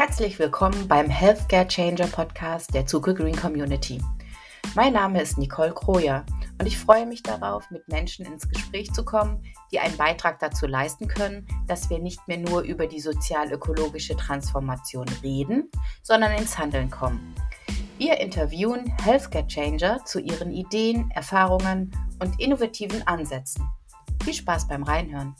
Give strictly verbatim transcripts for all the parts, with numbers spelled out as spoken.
Herzlich willkommen beim Healthcare Changer Podcast der Zuke Green Community. Mein Name ist Nicole Kroja und ich freue mich darauf, mit Menschen ins Gespräch zu kommen, die einen Beitrag dazu leisten können, dass wir nicht mehr nur über die sozial-ökologische Transformation reden, sondern ins Handeln kommen. Wir interviewen Healthcare Changer zu ihren Ideen, Erfahrungen und innovativen Ansätzen. Viel Spaß beim Reinhören.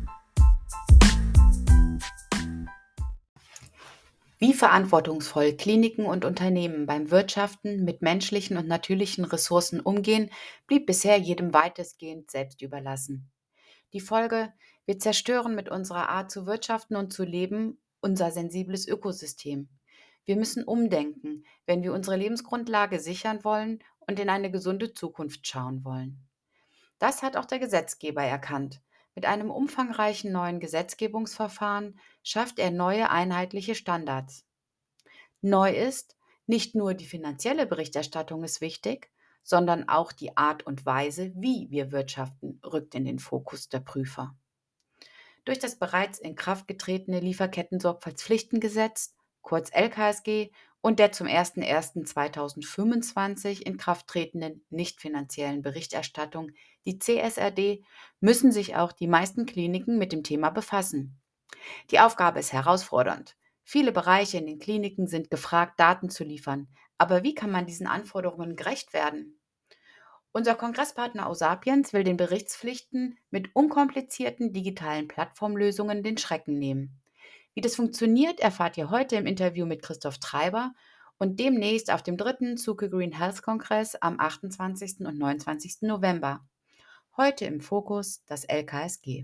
Wie verantwortungsvoll Kliniken und Unternehmen beim Wirtschaften mit menschlichen und natürlichen Ressourcen umgehen, blieb bisher jedem weitestgehend selbst überlassen. Die Folge: Wir zerstören mit unserer Art zu wirtschaften und zu leben unser sensibles Ökosystem. Wir müssen umdenken, wenn wir unsere Lebensgrundlage sichern wollen und in eine gesunde Zukunft schauen wollen. Das hat auch der Gesetzgeber erkannt. Mit einem umfangreichen neuen Gesetzgebungsverfahren schafft er neue einheitliche Standards. Neu ist, nicht nur die finanzielle Berichterstattung ist wichtig, sondern auch die Art und Weise, wie wir wirtschaften, rückt in den Fokus der Prüfer. Durch das bereits in Kraft getretene Lieferketten-Sorgfaltspflichtengesetz, kurz L K S G, und der zum ersten ersten zweitausendfünfundzwanzig in Kraft tretenden nicht finanziellen Berichterstattung, die C S R D, müssen sich auch die meisten Kliniken mit dem Thema befassen. Die Aufgabe ist herausfordernd. Viele Bereiche in den Kliniken sind gefragt, Daten zu liefern. Aber wie kann man diesen Anforderungen gerecht werden? Unser Kongresspartner Ausapiens will den Berichtspflichten mit unkomplizierten digitalen Plattformlösungen den Schrecken nehmen. Wie das funktioniert, erfahrt ihr heute im Interview mit Christoph Treiber und demnächst auf dem dritten Zuke Green Health Kongress am achtundzwanzigsten und neunundzwanzigsten November. Heute im Fokus das L K S G.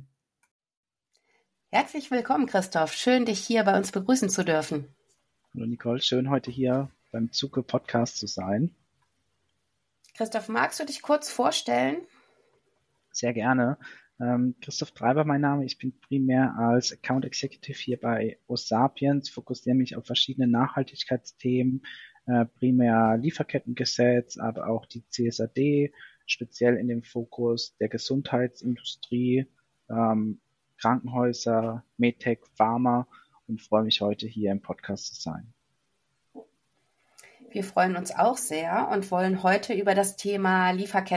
Herzlich willkommen, Christoph. Schön, dich hier bei uns begrüßen zu dürfen. Hallo Nicole, schön heute hier beim Zuke Podcast zu sein. Christoph, magst du dich kurz vorstellen? Sehr gerne. Ähm, Christoph Treiber mein Name. Ich bin primär als Account Executive hier bei Ausapiens, fokussiere mich auf verschiedene Nachhaltigkeitsthemen, äh, primär Lieferkettengesetz, aber auch die C S R D, speziell in dem Fokus der Gesundheitsindustrie, ähm, Krankenhäuser, MedTech, Pharma und freue mich heute hier im Podcast zu sein. Wir freuen uns auch sehr und wollen heute über das Thema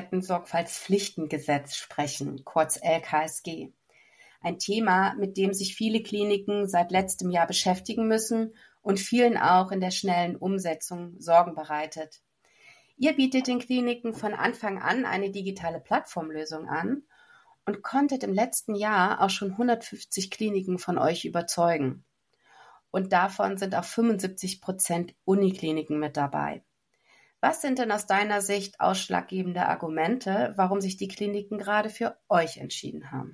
Lieferketten-Sorgfaltspflichtengesetz sprechen, kurz L K S G. Ein Thema, mit dem sich viele Kliniken seit letztem Jahr beschäftigen müssen und vielen auch in der schnellen Umsetzung Sorgen bereitet. Ihr bietet den Kliniken von Anfang an eine digitale Plattformlösung an und konntet im letzten Jahr auch schon hundertfünfzig Kliniken von euch überzeugen. Und davon sind auch fünfundsiebzig Prozent Unikliniken mit dabei. Was sind denn aus deiner Sicht ausschlaggebende Argumente, warum sich die Kliniken gerade für euch entschieden haben?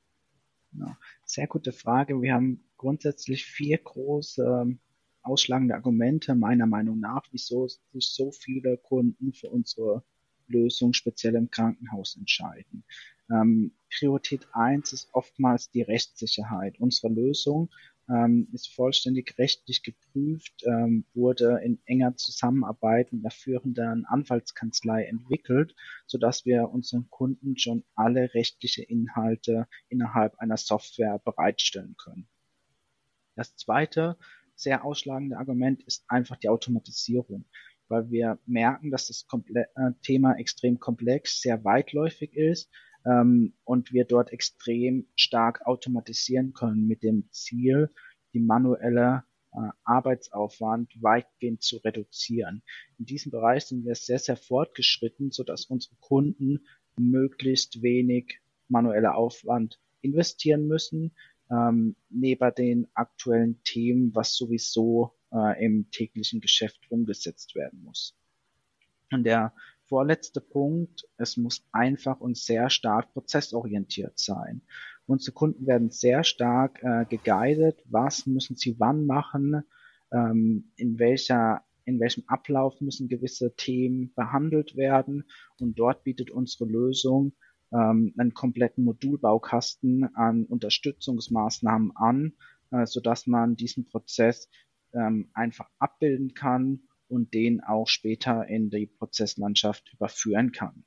Ja, sehr gute Frage. Wir haben grundsätzlich vier große ähm, ausschlagende Argumente, meiner Meinung nach, wieso sich so viele Kunden für unsere Lösung speziell im Krankenhaus entscheiden. Ähm, Priorität eins ist oftmals die Rechtssicherheit. Unsere Lösung ähm, ist vollständig rechtlich geprüft, ähm, wurde in enger Zusammenarbeit mit einer führenden Anwaltskanzlei entwickelt, sodass wir unseren Kunden schon alle rechtliche Inhalte innerhalb einer Software bereitstellen können. Das zweite sehr ausschlagende Argument ist einfach die Automatisierung, weil wir merken, dass das Komple- äh, Thema extrem komplex, sehr weitläufig ist ähm, und wir dort extrem stark automatisieren können mit dem Ziel, die manuelle äh, Arbeitsaufwand weitgehend zu reduzieren. In diesem Bereich sind wir sehr, sehr fortgeschritten, sodass unsere Kunden möglichst wenig manueller Aufwand investieren müssen, ähm, neben den aktuellen Themen, was sowieso äh, im täglichen Geschäft umgesetzt werden muss. Und der vorletzte Punkt, es muss einfach und sehr stark prozessorientiert sein. Unsere Kunden werden sehr stark äh, geguidet, was müssen sie wann machen, ähm, in welcher in welchem Ablauf müssen gewisse Themen behandelt werden, und dort bietet unsere Lösung ähm, einen kompletten Modulbaukasten an Unterstützungsmaßnahmen an, äh, sodass man diesen Prozess ähm, einfach abbilden kann und den auch später in die Prozesslandschaft überführen kann.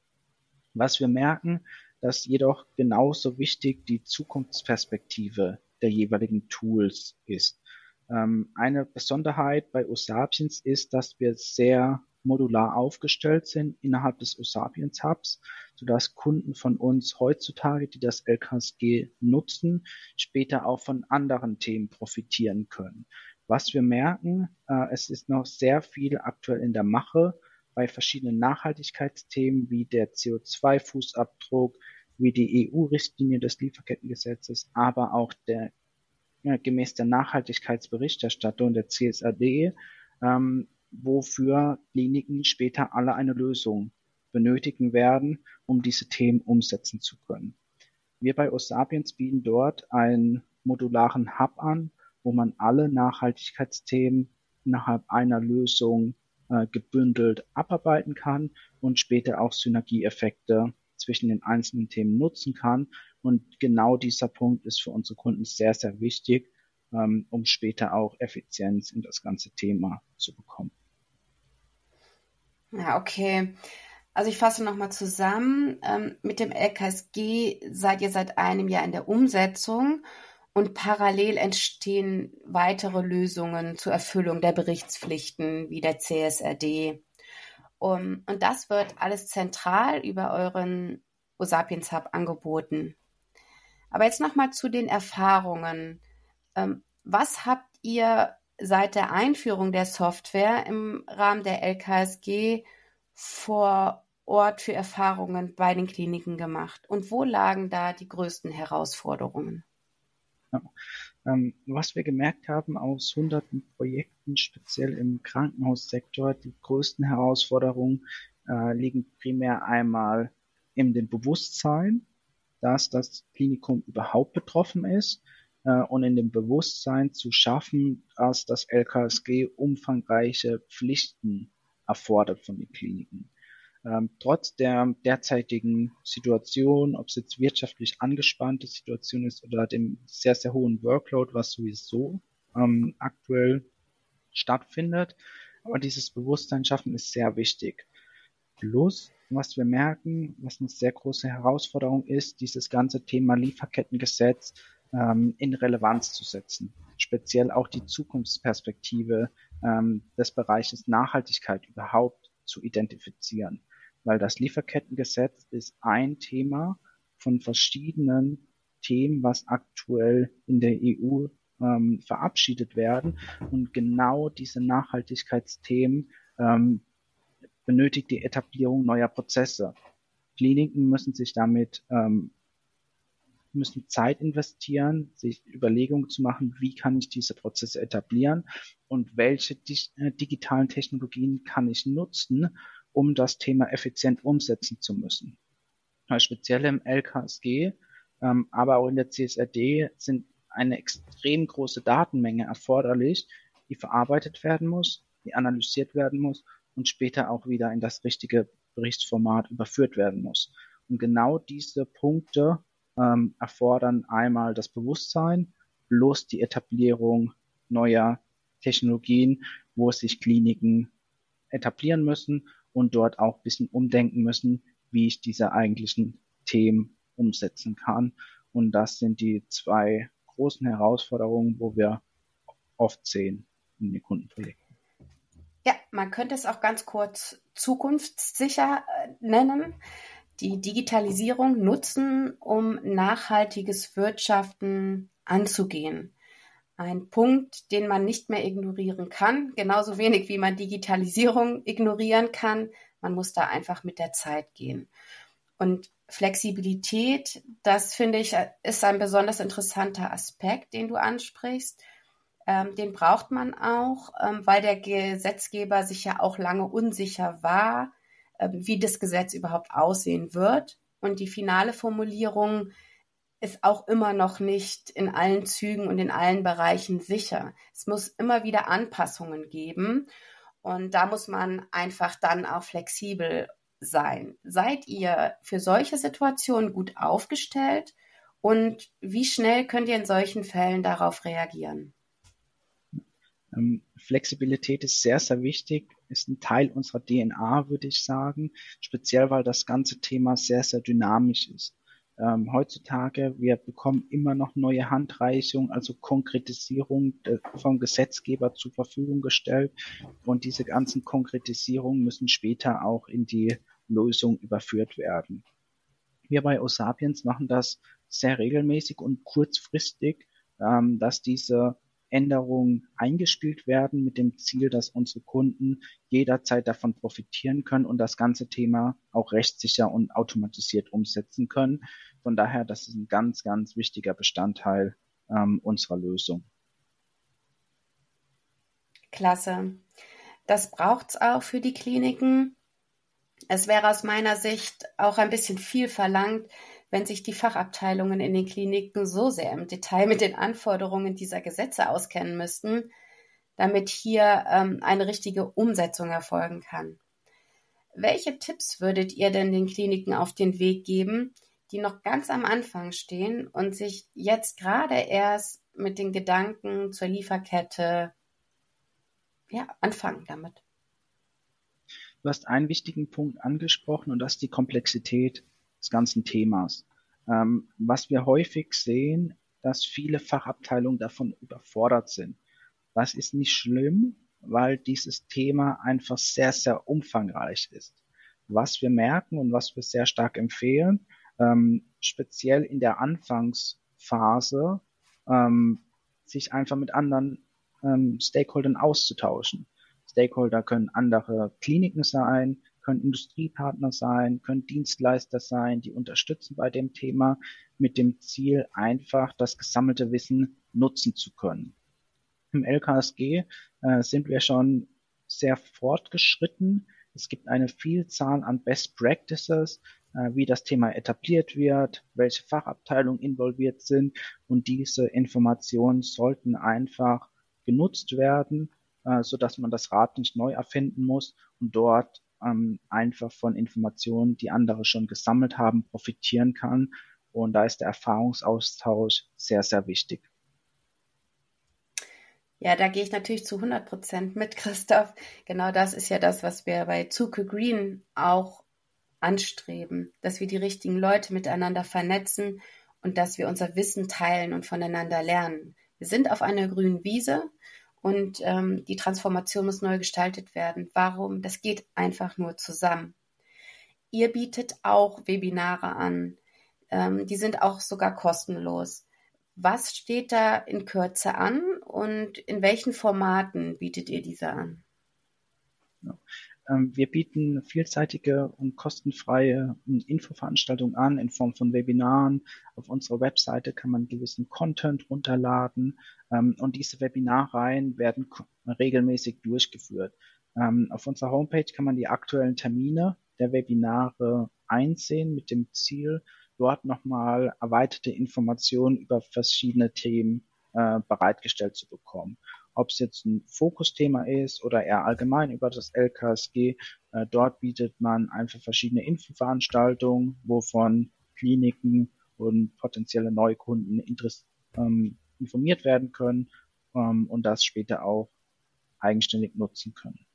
Was wir merken, dass jedoch genauso wichtig die Zukunftsperspektive der jeweiligen Tools ist. Ähm, eine Besonderheit bei uSapiens ist, dass wir sehr modular aufgestellt sind innerhalb des uSapiens Hubs, sodass Kunden von uns heutzutage, die das L K S G nutzen, später auch von anderen Themen profitieren können. Was wir merken, äh, es ist noch sehr viel aktuell in der Mache bei verschiedenen Nachhaltigkeitsthemen wie der C O zwei Fußabdruck, wie die E U-Richtlinie des Lieferkettengesetzes, aber auch der ja, gemäß der Nachhaltigkeitsberichterstattung der C S R D, ähm, wofür Kliniken später alle eine Lösung benötigen werden, um diese Themen umsetzen zu können. Wir bei uSapiens bieten dort einen modularen Hub an, wo man alle Nachhaltigkeitsthemen innerhalb einer Lösung äh, gebündelt abarbeiten kann und später auch Synergieeffekte zwischen den einzelnen Themen nutzen kann. Und genau dieser Punkt ist für unsere Kunden sehr, sehr wichtig, ähm, um später auch Effizienz in das ganze Thema zu bekommen. Ja, okay. Also ich fasse nochmal zusammen. Ähm, mit dem L K S G seid ihr seit einem Jahr in der Umsetzung und parallel entstehen weitere Lösungen zur Erfüllung der Berichtspflichten wie der C S R D. Um, und das wird alles zentral über euren uSapiens Hub angeboten. Aber jetzt nochmal zu den Erfahrungen. Ähm, was habt ihr seit der Einführung der Software im Rahmen der L K S G vor Ort für Erfahrungen bei den Kliniken gemacht? Und wo lagen da die größten Herausforderungen? Ja. Ähm, was wir gemerkt haben aus hunderten Projekten, speziell im Krankenhaussektor, die größten Herausforderungen äh, liegen primär einmal in dem Bewusstsein, dass das Klinikum überhaupt betroffen ist äh, und in dem Bewusstsein zu schaffen, dass das L K S G umfangreiche Pflichten erfordert von den Kliniken. Ähm, trotz der derzeitigen Situation, ob es jetzt wirtschaftlich angespannte Situation ist oder dem sehr, sehr hohen Workload, was sowieso ähm, aktuell stattfindet. Aber dieses Bewusstsein schaffen ist sehr wichtig. Plus, was wir merken, was eine sehr große Herausforderung ist, dieses ganze Thema Lieferkettengesetz ähm, in Relevanz zu setzen. Speziell auch die Zukunftsperspektive ähm, des Bereiches Nachhaltigkeit überhaupt zu identifizieren. Weil das Lieferkettengesetz ist ein Thema von verschiedenen Themen, was aktuell in der E U ähm, verabschiedet werden. Und genau diese Nachhaltigkeitsthemen ähm, benötigt die Etablierung neuer Prozesse. Kliniken müssen sich damit ähm, müssen Zeit investieren, sich Überlegungen zu machen, wie kann ich diese Prozesse etablieren und welche äh, digitalen Technologien kann ich nutzen, um das Thema effizient umsetzen zu müssen. Speziell im L K S G, ähm, aber auch in der C S R D sind eine extrem große Datenmenge erforderlich, die verarbeitet werden muss, die analysiert werden muss und später auch wieder in das richtige Berichtsformat überführt werden muss. Und genau diese Punkte ähm, erfordern einmal das Bewusstsein plus die Etablierung neuer Technologien, wo sich Kliniken etablieren müssen und dort auch ein bisschen umdenken müssen, wie ich diese eigentlichen Themen umsetzen kann. Und das sind die zwei großen Herausforderungen, wo wir oft sehen in den Kundenprojekten. Ja, man könnte es auch ganz kurz zukunftssicher nennen. Die Digitalisierung nutzen, um nachhaltiges Wirtschaften anzugehen. Ein Punkt, den man nicht mehr ignorieren kann, genauso wenig wie man Digitalisierung ignorieren kann. Man muss da einfach mit der Zeit gehen. Und Flexibilität, das finde ich, ist ein besonders interessanter Aspekt, den du ansprichst. Ähm, den braucht man auch, ähm, weil der Gesetzgeber sich ja auch lange unsicher war, äh, wie das Gesetz überhaupt aussehen wird. Und die finale Formulierung ist auch immer noch nicht in allen Zügen und in allen Bereichen sicher. Es muss immer wieder Anpassungen geben. Und da muss man einfach dann auch flexibel sein. Seid ihr für solche Situationen gut aufgestellt? Und wie schnell könnt ihr in solchen Fällen darauf reagieren? Ähm, Flexibilität ist sehr, sehr wichtig, ist ein Teil unserer D N A, würde ich sagen, speziell weil das ganze Thema sehr, sehr dynamisch ist. Ähm, heutzutage, wir bekommen immer noch neue Handreichungen, also Konkretisierung äh, vom Gesetzgeber zur Verfügung gestellt. Und diese ganzen Konkretisierungen müssen später auch in die Lösung überführt werden. Wir bei Osapiens machen das sehr regelmäßig und kurzfristig, ähm, dass diese Änderungen eingespielt werden mit dem Ziel, dass unsere Kunden jederzeit davon profitieren können und das ganze Thema auch rechtssicher und automatisiert umsetzen können. Von daher, das ist ein ganz, ganz wichtiger Bestandteil ähm, unserer Lösung. Klasse. Das braucht's auch für die Kliniken. Es wäre aus meiner Sicht auch ein bisschen viel verlangt, wenn sich die Fachabteilungen in den Kliniken so sehr im Detail mit den Anforderungen dieser Gesetze auskennen müssten, damit hier ähm, eine richtige Umsetzung erfolgen kann. Welche Tipps würdet ihr denn den Kliniken auf den Weg geben, die noch ganz am Anfang stehen und sich jetzt gerade erst mit den Gedanken zur Lieferkette ja, anfangen damit? Du hast einen wichtigen Punkt angesprochen und das ist die Komplexität des ganzen Themas. Ähm, was wir häufig sehen, dass viele Fachabteilungen davon überfordert sind. Das ist nicht schlimm, weil dieses Thema einfach sehr, sehr umfangreich ist. Was wir merken und was wir sehr stark empfehlen, ähm, speziell in der Anfangsphase, ähm, sich einfach mit anderen ähm, Stakeholdern auszutauschen. Stakeholder können andere Kliniken sein, können Industriepartner sein, können Dienstleister sein, die unterstützen bei dem Thema mit dem Ziel, einfach das gesammelte Wissen nutzen zu können. Im L K S G äh, sind wir schon sehr fortgeschritten. Es gibt eine Vielzahl an Best Practices, äh, wie das Thema etabliert wird, welche Fachabteilungen involviert sind und diese Informationen sollten einfach genutzt werden, äh, so dass man das Rad nicht neu erfinden muss und dort ähm, einfach von Informationen, die andere schon gesammelt haben, profitieren kann. Und da ist der Erfahrungsaustausch sehr, sehr wichtig. Ja, da gehe ich natürlich zu hundert Prozent mit, Christoph. Genau das ist ja das, was wir bei Zuke Green auch anstreben, dass wir die richtigen Leute miteinander vernetzen und dass wir unser Wissen teilen und voneinander lernen. Wir sind auf einer grünen Wiese und ähm, die Transformation muss neu gestaltet werden. Warum? Das geht einfach nur zusammen. Ihr bietet auch Webinare an. Ähm, die sind auch sogar kostenlos. Was steht da in Kürze an und in welchen Formaten bietet ihr diese an? Ja. Ähm, wir bieten vielseitige und kostenfreie Infoveranstaltungen an in Form von Webinaren. Auf unserer Webseite kann man gewissen Content runterladen ähm, und diese Webinarreihen werden regelmäßig durchgeführt. Ähm, auf unserer Homepage kann man die aktuellen Termine der Webinare einsehen mit dem Ziel, dort nochmal erweiterte Informationen über verschiedene Themen äh, bereitgestellt zu bekommen. Ob es jetzt ein Fokusthema ist oder eher allgemein über das L K S G. Äh, dort bietet man einfach verschiedene Infoveranstaltungen, wovon Kliniken und potenzielle Neukunden interess- ähm, informiert werden können ähm, und das später auch eigenständig nutzen können.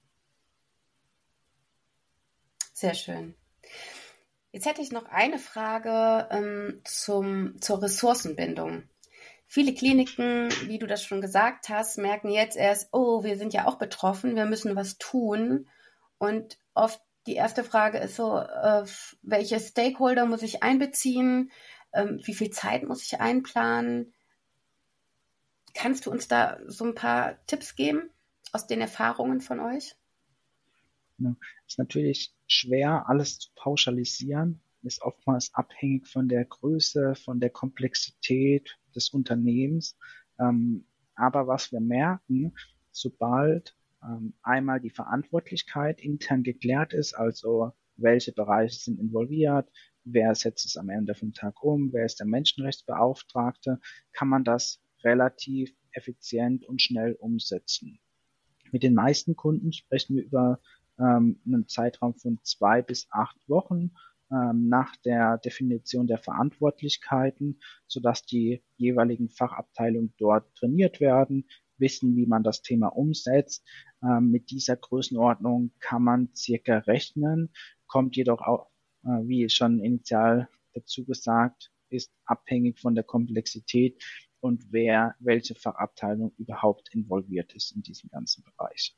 Sehr schön. Jetzt hätte ich noch eine Frage ähm, zum, zur Ressourcenbindung. Viele Kliniken, wie du das schon gesagt hast, merken jetzt erst, oh, wir sind ja auch betroffen, wir müssen was tun. Und oft die erste Frage ist so, äh, welche Stakeholder muss ich einbeziehen? Ähm, wie viel Zeit muss ich einplanen? Kannst du uns da so ein paar Tipps geben aus den Erfahrungen von euch? Ja, ist natürlich schwer, alles zu pauschalisieren, ist oftmals abhängig von der Größe, von der Komplexität des Unternehmens. Ähm, aber was wir merken, sobald ähm, einmal die Verantwortlichkeit intern geklärt ist, also welche Bereiche sind involviert, wer setzt es am Ende vom Tag um, wer ist der Menschenrechtsbeauftragte, kann man das relativ effizient und schnell umsetzen. Mit den meisten Kunden sprechen wir über ähm, einen Zeitraum von zwei bis acht Wochen ähm, nach der Definition der Verantwortlichkeiten, sodass die jeweiligen Fachabteilungen dort trainiert werden, wissen, wie man das Thema umsetzt. Ähm, mit dieser Größenordnung kann man circa rechnen, kommt jedoch auch, äh, wie schon initial dazu gesagt, ist abhängig von der Komplexität und wer, welche Fachabteilung überhaupt involviert ist in diesem ganzen Bereich.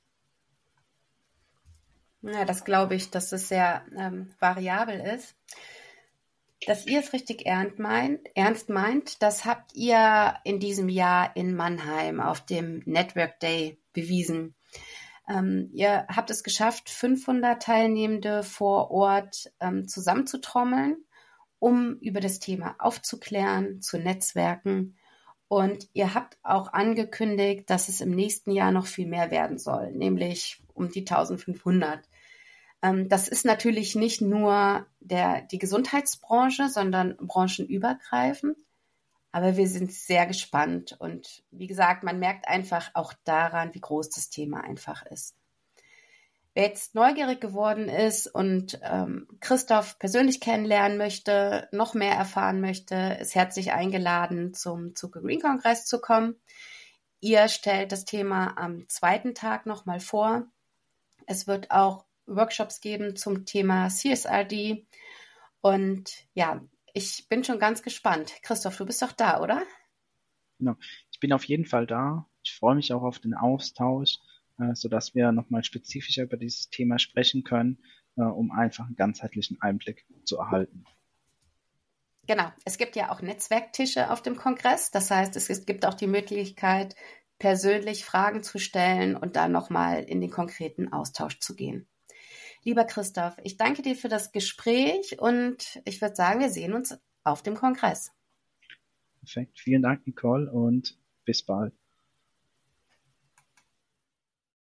Ja, das glaube ich, dass es sehr ähm, variabel ist. Dass ihr es richtig ernst meint, ernst meint, das habt ihr in diesem Jahr in Mannheim auf dem Network Day bewiesen. Ähm, ihr habt es geschafft, fünfhundert Teilnehmende vor Ort ähm, zusammenzutrommeln, um über das Thema aufzuklären, zu netzwerken. Und ihr habt auch angekündigt, dass es im nächsten Jahr noch viel mehr werden soll, nämlich um die eintausendfünfhundert. Ähm, das ist natürlich nicht nur der, die Gesundheitsbranche, sondern branchenübergreifend. Aber wir sind sehr gespannt. Und wie gesagt, man merkt einfach auch daran, wie groß das Thema einfach ist. Wer jetzt neugierig geworden ist und ähm, Christoph persönlich kennenlernen möchte, noch mehr erfahren möchte, ist herzlich eingeladen, zum Zuke Green Kongress zu kommen. Ihr stellt das Thema am zweiten Tag nochmal vor. Es wird auch Workshops geben zum Thema C S R D. Und ja, ich bin schon ganz gespannt. Christoph, du bist doch da, oder? Genau. Ich bin auf jeden Fall da. Ich freue mich auch auf den Austausch, äh, sodass wir nochmal spezifischer über dieses Thema sprechen können, äh, um einfach einen ganzheitlichen Einblick zu erhalten. Genau, es gibt ja auch Netzwerktische auf dem Kongress. Das heißt, es gibt auch die Möglichkeit, persönlich Fragen zu stellen und dann nochmal in den konkreten Austausch zu gehen. Lieber Christoph, ich danke dir für das Gespräch und ich würde sagen, wir sehen uns auf dem Kongress. Perfekt. Vielen Dank, Nicole, und bis bald.